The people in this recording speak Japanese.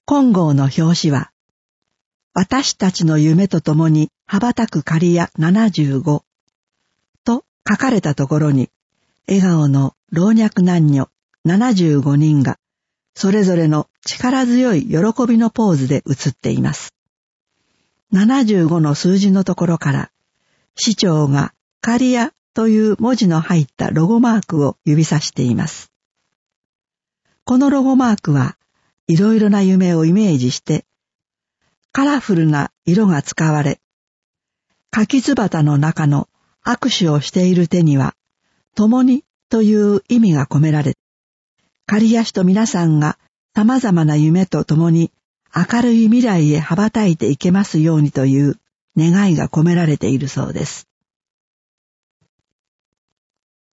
今号の表紙は、私たちの夢とともに羽ばたく刈谷75と書かれたところに、笑顔の老若男女75人が、それぞれの力強い喜びのポーズで写っています。75の数字のところから、市長が刈谷という文字の入ったロゴマークを指さしています。このロゴマークはいろいろな夢をイメージして、カラフルな色が使われ、柿椿の中の握手をしている手には、共にという意味が込められ、刈谷市と皆さんが様々な夢と共に明るい未来へ羽ばたいていけますようにという願いが込められているそうです。